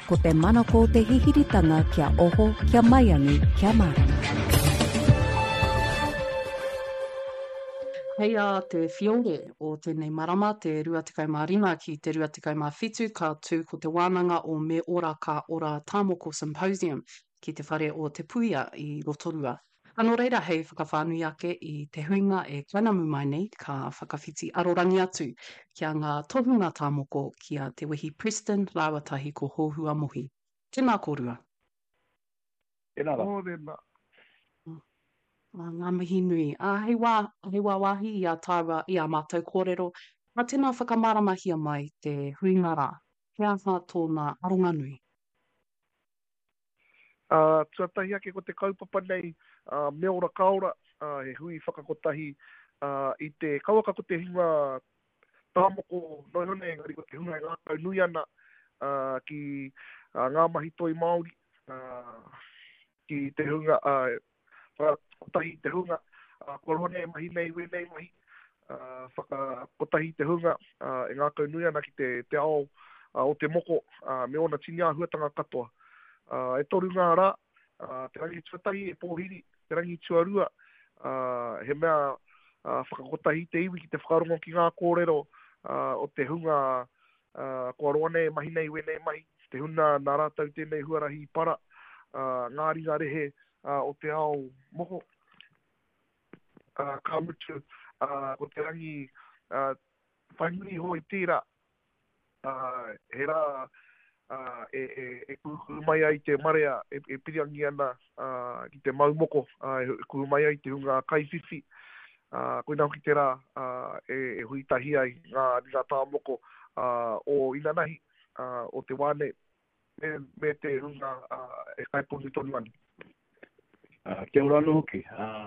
ko te manako te hihiritanga kia oho, kia maiangi, kia marama. Hei a te whiore o tēnei marama, te 25 ki te 25 ka tū ko te wānanga o Me Ora Ka Ora Tāmoko Symposium ki te whare o te Puia i Rotorua. Anō reira hei whakawhānui ake i te huinga e kainamu mai nei ka whakawhiti arorangi atu kia ngā tohunga tāmoko kia te wehi Preston Rawatahi ko Hōhua Mohi. Tēnā kōrua. Tēnā rā. Ngā mihi nui. Hei wā wāhi i a tāua i a mātou kōrero. Mā tēnā whakamarama mai te huinga rā. Kia wha tōna aronga nui. Tuatahi ake ko te kaupapa nei Me Ora Ka Ora he hui whakakotahi i te kauaka ko te hinga tāmoko noihone engari ko te hunga e ngā kau nui ana ki ngā mahi toi Māori ki te hunga whakakotahi te hunga korone mahi nei wenei mahi whakakotahi te hunga e ngā kau nui ana ki te ao o te moko me ona tini a huatanga katoa. E toru ngā rā, te rangi tuatahi e pōhiri, te rangi tuarua, he mea whakakotahi te iwi ki te whakarongo ki ngā kōrero o te hunga kua roane mahi nei wenei mahi, te huna nā rātau tēnei huarahi para, ngā ringa rehe o te ao moko, ka mutu o te rangi whainuri hoi tērā, he rā, e kuhu mai ai te marea e piriangi ana ki te maumoko e kuhu mai ai te hunga kaiwhiwhi koe nau ki te rā e huitahi ai ngā tāmoko o inanahi o te wane me te hunga e kaiponi tonu ani. Kia ora anō hoki.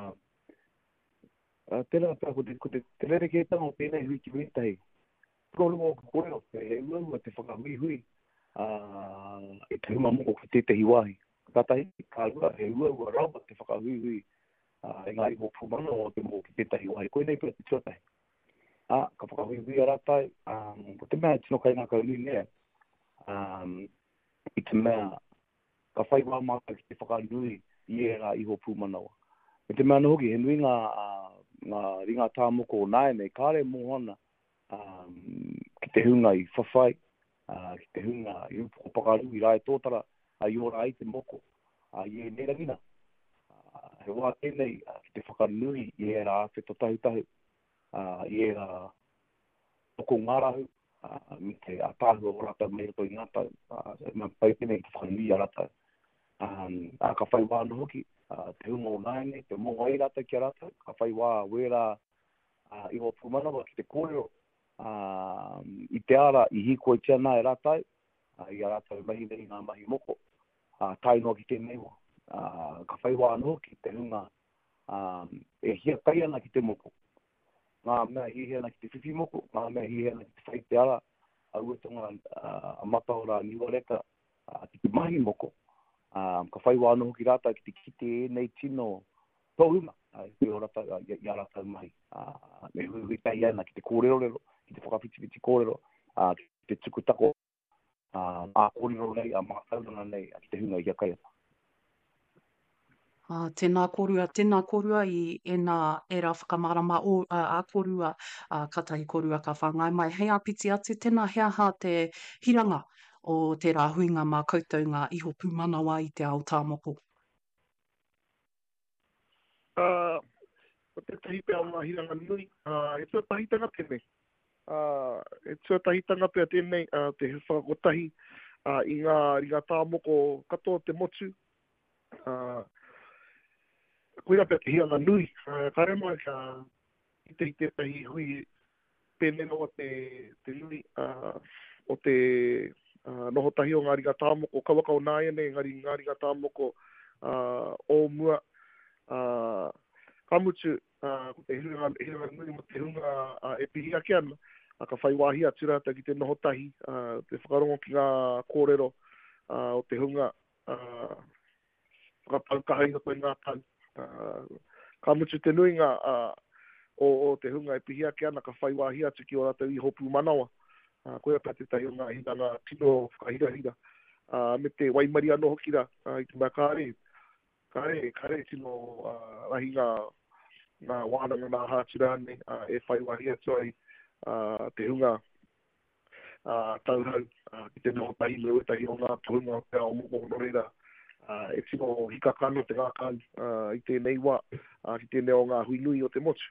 Tēnā pā ko te rerekētanga o tēnei hui ki wetahi. Kōrungo o kōrero e uaua te whakahui e te huma moko ki tētahi wāhi. Katahi, ka rua, he ua rawa te whakahui e ngā iho pūmana o te moko ki tētahi wāhi. Koe nei pira te tuatahi. Ka whakahui a rātai, ko te mea tino kai ngā kaunui nea, i te mea ka whai wā mātai ki te whakanui i e ngā iho pūmana o. E te mea nohoki, he nui ngā ringa tāmoko o nāe nei, kāre mōhana ki te hunga i whawhai, ki te hunga i upo o pakaru i rai tōtara i ora ai te moko i e nerangina. He wā tēnei ki te whakanui i e rā wheto tahutahu i e rā toko ngārahu mi te tāhua o rata mea toi ngātau ma pai tēnei ki te whakanui a rata. Ka whai wā no hoki te hunga o nāene, te mongo ai rata ki a rata, ka whai wā wera i o pūmanawa ki te kōrero i te ara i hiko i tiana e rātai, i a rātai mahi nei ngā mahi moko, tai noa ki tēnei wa. Ka whai wā anō ki te hunga e hia kai ana ki te moko. Ngā mea hi ana ki te whiwhi moko, ngā mea hi ana ki te whai te ara, a uetonga a mataora niwa reka ki te mahi moko. Ka whai wā anō ki rātai ki te kite e nei tino tōhuma, i o rata i a rātai mahi. Me hui tai ana ki te kōrero rero, ki te whakawhiti kōrero, ki te tukutako, a kōrero nei, a mātauranga nei, ki te hunga i a kai ana. Tēnā kōrua i ena era whakamarama o a kōrua, katahi kōrua ka whangai mai. Hei apiti atu, tēnā hea te hiranga o te rā huinga mā koutou ngā iho pūmanawa i te ao tāmoko. O te tahipea o ngā hiranga nui, e tuatahitanga tēnei. E tuatahitanga pia tēnei, te whakakotahi i ngā tāmoko katoa te motu. Koira pia te hiranga nui, ka rema i te tahi hui pēneno o te nui o te nohotahi o ngā ringa tāmoko, kawaka o nāiane, ngā ringa tāmoko o mua, kamutu, ko te hiranga nui mo te hunga e pihi ake ana, ka whai wāhi atu rāta ki te nohotahi, te whakarongo ki ngā kōrero o te hunga, whakapaukahi o koe ngā tau. Kamutu te nui ngā o te hunga e pihi ake ana, ka whai wāhi atu ki o rāta i hopu manawa. Koe pia te tahi o ngā hiranga tino whakahira-hira. me te waimari ano hoki ra, i te mea kare tino rahi ngā wānanga ngā hātira ane, e whai wahi atu ai te hunga tauhau, ki te noho tahi leo tahi o ngā tuhunga pēr o moko no reira, e tino hika kano te ngākau i tēnei wā, ki tēnei o ngā hui nui o te motu.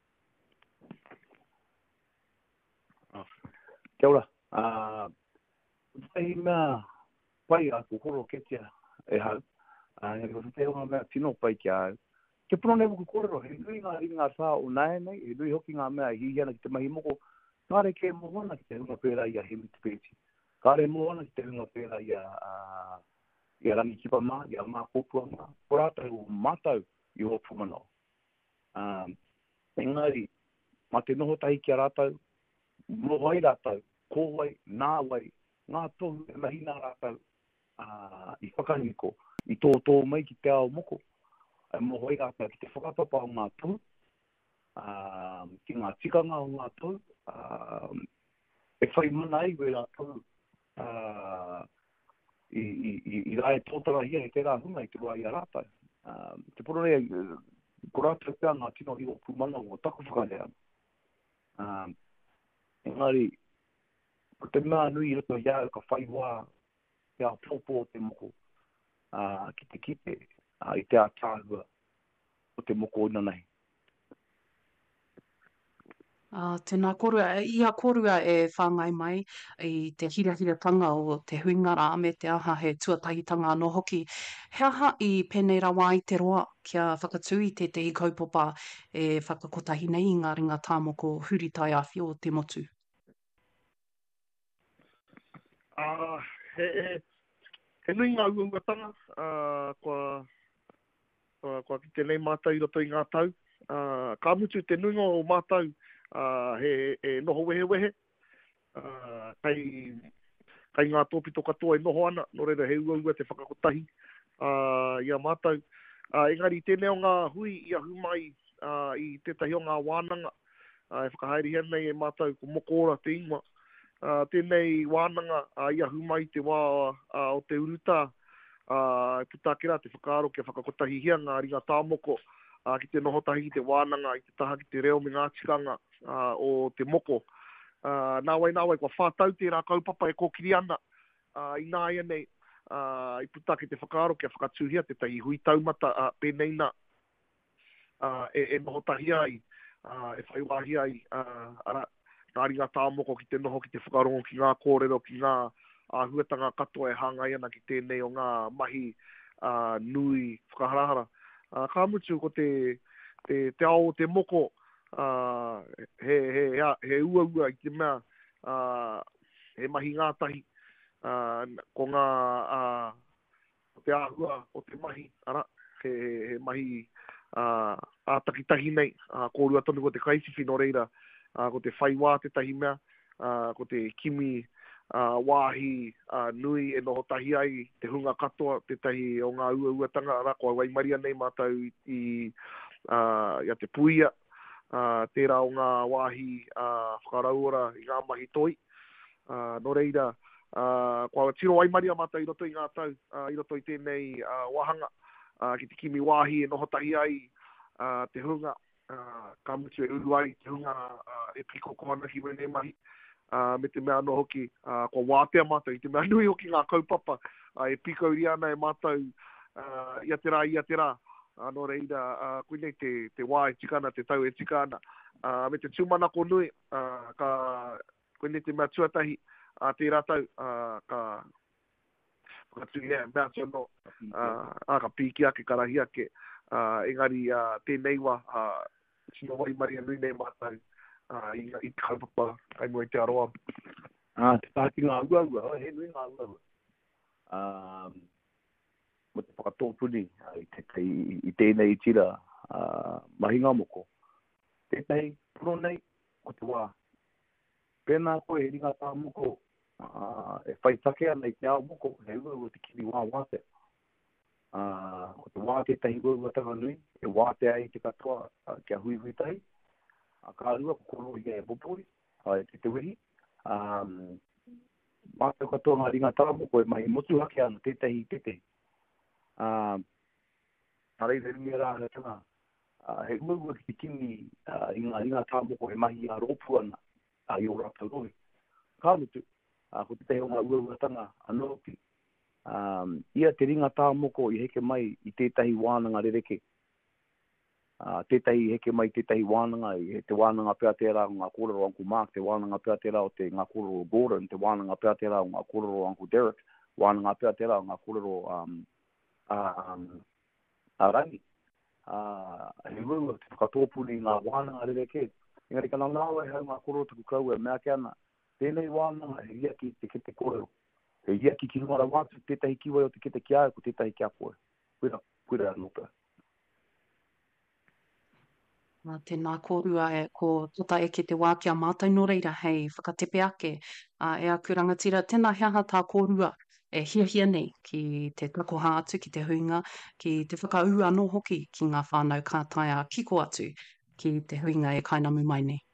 Kia ora. Tahi mea pai a kukoro ketia e hau. Ngai ko te o mea tino pai kia au. Ke pono nei kukoro, he nui ngā ringa sā o nae nei, he nui hoki ngā mea hihiana ki te mahi moko, kāre ke mohona ki te hunga pēra ia he miti pēti. Kāre mohona ki te hunga pēra ia rangi kipa mā, ia mā kōpua mā. Ko rātau o mātau i ho pumano. Engari, mā te noho tahi kia rātau, mohoi rātau, kōwai, nāwai, ngā tohu e mahina rātau i whakaniko, i tō mai ki te ao moko, e mohoi rātau ki te whakapapa o ngā tohu, ki ngā tikanga o ngā tohu, e whai mana ai wei rātau i rae tōtara hia i te rā hunga i te wai a rātau. Te poro rea, ko rātau pēr ngā tino i o pūmana o taku whakarea. Engari, ko te mea nui roto iau ka whai wā kia pōpō te moko ki te kite i te ātāhua o te moko ina nei. Tēnā korua, ia korua e whāngai mai i te hirahiratanga o te huingara me te aha he tuatahitanga anō hoki. He aha i pēnei rawa i te roa kia whakatui te i kaupapa e whakakotahi nei i ngā ringa tāmoko huritai awhi o te motu. He nui ngā uangatanga, kua ki te nei mātau i roto i ngā tau. Ka mutu te nuinga o mātau he noho wehe. Kai ngā tōpito katoa e noho ana, no reira he ua te whakakotahi ia mātau. Engari tēnei o ngā hui ia humai i tētahi o ngā wānanga, e whakahaere hea nei e mātau ko moko ora te ingoa. Tēnei wānanga ia humai te wā o te uruta, putakera te whakaaro kia whakakotahi hea ngā ringa tāmoko, ki te noho tahi ki te wānanga, i te taha ki te reo me ngā tikanga o te moko. Nāwai, kua whātau tērā kaupapa e kōkiri ana, i nā ia nei, i putake te whakaaro kia whakatūhia te tahi hui taumata pēneina, e noho tahi ai, e whaiwahi ai, ngā ringa tāmoko ki te noho ki te whakarongo ki ngā kōrero, ki ngā huatanga katoa e hāngai ana ki tēnei o ngā mahi nui whakaharahara. Ka mutu ko te ao te moko, he ua i te mea, he mahi ngātahi, ko ngā, te āhua o te mahi, he mahi ātakitahi nei, kōrua tonu ko te kaisiwhi no reira, ko te whaiwā te tahi mea, ko te kimi wāhi nui e noho tahi ai, te hunga katoa, te tahi o ngā uatanga, ko wai maria nei mātau ia te puia, tērā o ngā wāhi whakaraura i ngā mahi toi. No reira, ko tiro wai maria mātau i roto i ngā tau, i roto i tēnei wahanga, ki te kimi wāhi e noho tahi ai, te hunga, ka mutu e uru ai, te hunga e piko kohana ki wene mahi, me te mea no hoki, ko wātea mātou, i te mea nui hoki ngā kaupapa, e piko uri ana e mātou, ia te rā, no reira, koe nei te wā e tikana, te tau e tikana, me te tūmanako nui, koe nei te mea tuatahi, te rātau, ka tui ea, mea tono, ka pīki ake, karahi ake, engari tēnei wā, sino wai maria nui nei mātou, i te kaupapa, ai mua i te aroa. Te pāki ngā ua, he nui ngā ua. Mo te whakatōpuni, i tēnei tira, mahinga moko. Tēnei, puro nei, ko te wā. Pēnā koe, he ringa tā moko, e whaitakea nei te ao moko, he ua te kiri wā wāte. Ko te wā tētahi ua tanga nui, e wāte ai te katoa, kia hui tahi. Ka rua ko kono i e popori, te wehi. mātou katoa ngā ringa tāmoko e mai motu hake ana tētahi tete. Arei rei rā tanga, he uaua ki tini i ngā ringa tāmoko e mahi a rōpu ana i o rātou roi. Kāmutu, ko tētahi o ngā uaua tanga anopi. Ia te ringa tāmoko i heke mai i tētahi wānanga rereke. Tētahi heke mai tētahi wānanga i te wānanga pēr tērā o ngā kōrero Uncle Mark, te wānanga pēr tērā o te ngā kōrero Gordon, te wānanga pēr tērā o ngā kōrero Uncle Derek, wānanga pēr tērā o ngā kōrero Rangi. He rua te whakatōpuni ngā wānanga rereke. Engari ka nāua e hau ngā kōrero taku kau e mea kia ana. Tēnei wānanga he ia ki te kete kōrero. He ia ki ki ngara wātu, tētahi kiwai o te kete kia ko tētahi kia koe. Kuira anopea. Tēnā kōrua e ko tota e ke te wākia mātai no reira hei whakatepe ake. E a kurangatira, tēnā heaha tā kōrua e hia nei ki te takoha atu, ki te huinga, ki te whakau anō hoki ki ngā whānau kātaia kiko atu ki te huinga e kainamu mai nei.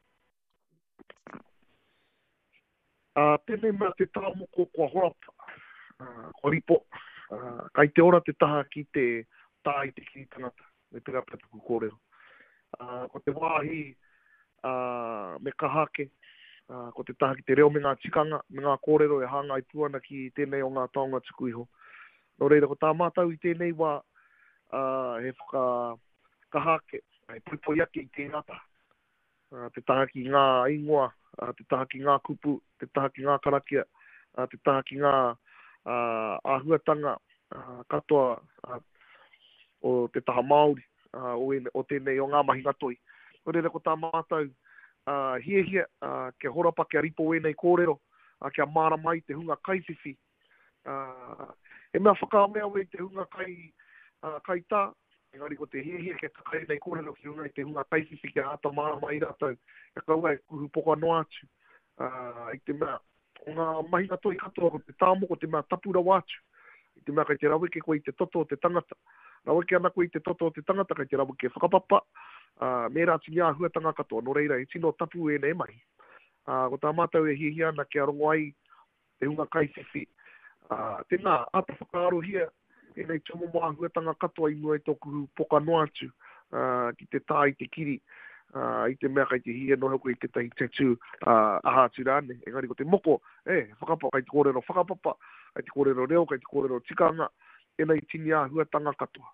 Tēnei mea te tāmoko kua horapa, kua ripo, kai te ora te taha ki te tā i te kiri tangata, me te rapa tuku kōrero. Ko te wāhi me kahake, ko te taha ki te reo me ngā tikanga, me ngā kōrero e hanga i puana ki tēnei o ngā taonga tuku iho. Nō reira, ko tā mātau i tēnei wā he whaka kahake, e pui ake i tēnata. Te taha ki ngā ingoa, te taha ki ngā kupu, te taha ki ngā karakia, te taha ki ngā āhuatanga katoa o te taha Māori. O tēnei o ngā mahi ngatoi. O reira ko tā mātou hie ke horapa kia ripo e nei kōrero, kia māra mai te hunga kaiwhiwhi. E mea whakaamea wei te hunga kai tā, engari ko te hie ke kakai nei kōrero ki hunga i te hunga kaiwhiwhi kia ata māra mai rātou. E kaua e kuhu poko anō atu. I te mea, o ngā mahi ngatoi katoa ko te tāmoko, te mea tapura wātu. I te mea kai te raweke ko i te toto o te tangata. Raweke ana ko i te toto o te tangata kai te raweke whakapapa. Me rāti ngā huatanga katoa, no reira i tino tapu e nei mai. Ko tā mātou e hihia ana kia rongo ai te hunga kaiwhiwhi. Tēnā, ata whakaaro hia, e nei tumu mā huatanga katoa i mua i tōku poka noatu ki te tā i te kiri. I te mea kai te hia no hoko i te tahi tetu aha tirane. Engari ko te moko, whakapa kai te kōrero whakapapa, kai te kōrero reo, kai te kōrero tikanga, e nei tini a huatanga katoa.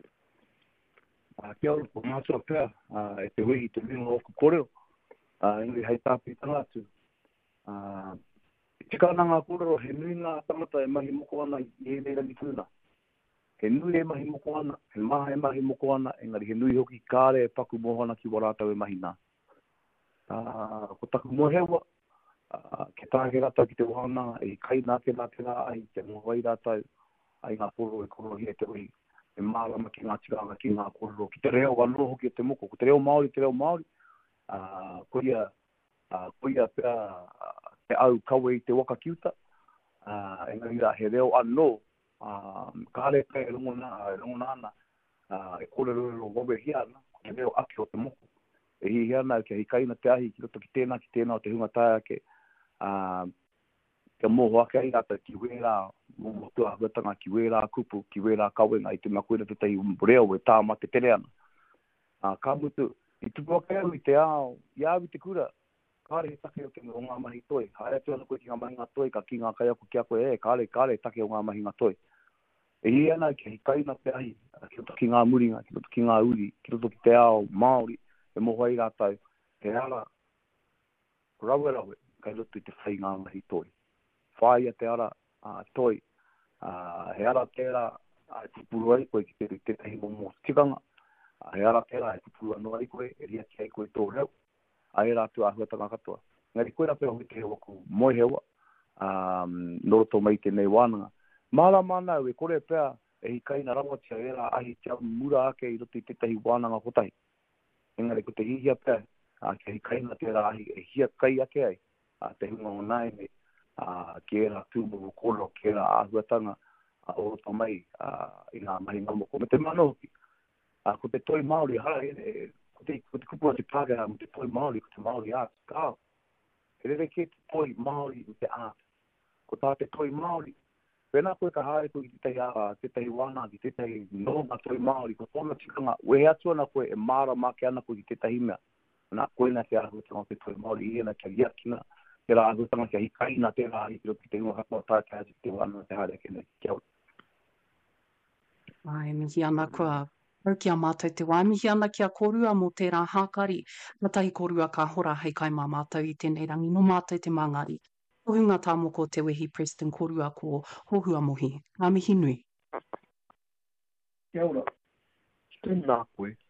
Kia ora po mātua pēr, e te hui i te ringo o ku kōrero, engari hei tāpi tangatu. Tika ana ngā kōrero, he nui ngā tangata e mahi moko ana i e reira ni tūna. He nui e mahi moko ana, he maha e mahi moko ana, engari he nui hoki kāre e paku mohana ki warātau e mahi nā. Ko taku mohewa, ke tāke rata ki te wahana, e kai nā te rā ai, te mohai rātau, ai ngā kōrero e kōrero hi e te hui. E mārama ki ngā tiranga ki ngā kōrero. Ki te reo anō hoki e te moko. Ko te reo Māori, koia pēr te au kawe i te waka kiuta. Engari rā he reo anō, kāre pēr e rongo nāna, e kōrero wawe hia ana, ko te reo ake o te moko. E hi ana ki kaina te ahi, ki roto ki tēnā o te hunga tae ake. Kia mōho ake ai rata ki wērā, mōtua huatanga ki wērā kupu, ki wērā kawenga, i te mea koina te tahi reo e tā ma te tere ana. Ka mutu, i tupu ake au i te ao, i au i te kura, kāre he take o te o ngā mahi toi. Haere atu ana koe ki ngā mahi ngā toi, ka ki ngā kai ako kia koe, kāre take o ngā mahi ngā toi. E hi ana ki kaina te ahi, ki roto ki ngā muringa, ki roto ki ngā uri, ki roto ki te ao Māori, e moho ai rātau, he ara, rawe, kai roto i te whai ngā mahi toi. Whai a te ara toi, he ara tērā te puru ai koe ki te tahi momo tikanga, he ara tērā te puru anō ai koe, e ria ki ai koe tō reo, a e rātu a huatanga katoa. Ngari koe rapea hui te hewa ku moe hewa, noroto mai te nei wānanga. Māra mānau e kore pēr e hi kaina rawatia e rā ahi te au mura ake i roto i te tahi wānanga hotahi. Engari ko te hihia pēr, ki hi kaina te rā ahi e hia kai ake ai, te hunga o nai me, ki e rā tūmuru kōrero, ki e rā āhuatanga o roto mai i ngā mahi ngamoko. Me te manohoki, ko te toi Māori harai, ko te kupua te Pākehā mo te toi Māori, ko te Māori art, kāo. E rere ke te toi Māori mo te art. ko tā te toi Māori. Pena koe ka haere koe ki te tai wana, ki te tai nonga toi Māori, ko tōna tikanga, wehe atua na koe e māra make ana koe ki te tahi mea. Nā koe na te ahutanga te toi Māori, ia na kia riakina, te rā ahutanga kia hikaina te rā i ki te ingo hako tātai ati te wana te haere kene. Kia ora. Ai, mihi ana kua au kia mātou te wā. Mihi ana kia korua mō tērā hākari. Matahi korua ka hora hei kai mā mātou i tēnei rangi. No mātou te mangari. Tohunga tā moko te wehi Preston korua ko Hohua Mohi. Ngā mihi nui. Kia ora. Tēnā koe.